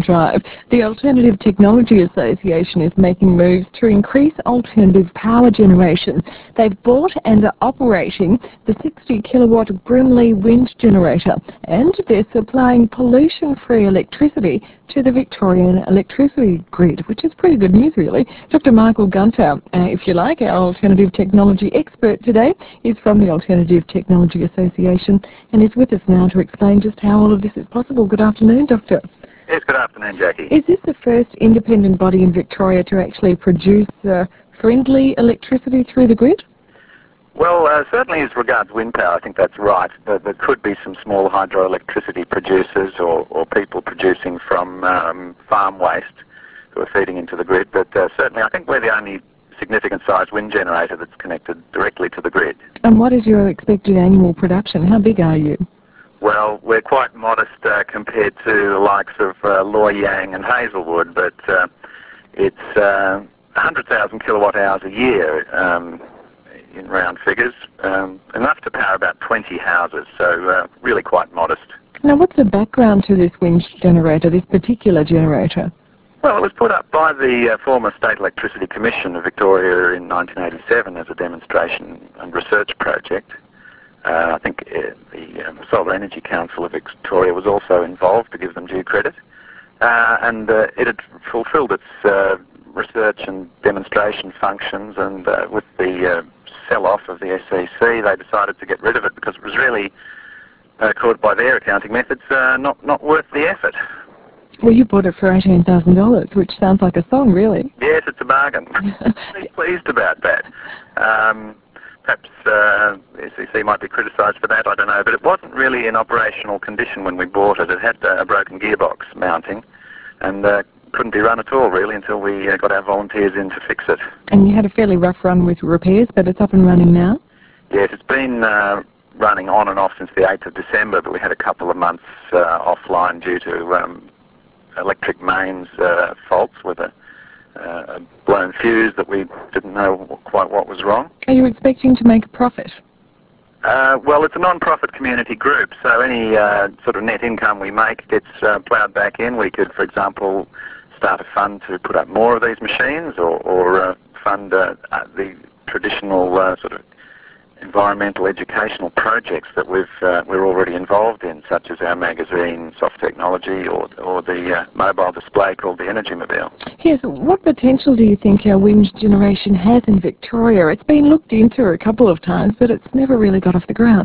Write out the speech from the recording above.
Drive. The Alternative Technology Association is making moves to increase alternative power generation. They've bought and are operating the 60-kilowatt Brimley wind generator, and they're supplying pollution-free electricity to the Victorian electricity grid, which is pretty good news, really. Dr. Michael Gunter, if you like, our alternative technology expert today, is from the Alternative Technology Association and is with us now to explain just how all of this is possible. Good afternoon, Doctor. Yes, good afternoon, Jackie. Is this the first independent body in Victoria to actually produce friendly electricity through the grid? Well, certainly as regards wind power, I think that's right. There could be some small hydroelectricity producers or people producing from farm waste who are feeding into the grid, but certainly I think we're the only significant-sized wind generator that's connected directly to the grid. And what is your expected annual production? How big are you? Well, we're quite modest compared to the likes of Loy Yang and Hazelwood, but it's 100,000 kilowatt hours a year in round figures, enough to power about 20 houses, so really quite modest. Now, what's the background to this wind generator, this particular generator? Well, it was put up by the former State Electricity Commission of Victoria in 1987 as a demonstration and research project. I think the Solar Energy Council of Victoria was also involved, to give them due credit, and it had fulfilled its research and demonstration functions, and with the sell-off of the SEC, they decided to get rid of it because it was really, caught by their accounting methods, not worth the effort. Well, you bought it for $18,000, which sounds like a song, really. Yes, it's a bargain. I'm pleased about that. Perhaps the SEC might be criticised for that, I don't know, but it wasn't really in operational condition when we bought it. It had a broken gearbox mounting and couldn't be run at all, really, until we got our volunteers in to fix it. And you had a fairly rough run with repairs, but it's up and running now? Yes, it's been running on and off since the 8th of December, but we had a couple of months offline due to electric mains faults with a blown fuse that we didn't know quite what was wrong. Are you expecting to make a profit? Well, it's a non-profit community group, so any sort of net income we make gets ploughed back in. We could, for example, start a fund to put up more of these machines, or fund the traditional sort of environmental educational projects that we're already involved in, such as our magazine, Soft Technology, or the mobile display called the Energy Mobile. Yes, what potential do you think our wind generation has in Victoria? It's been looked into a couple of times, but it's never really got off the ground.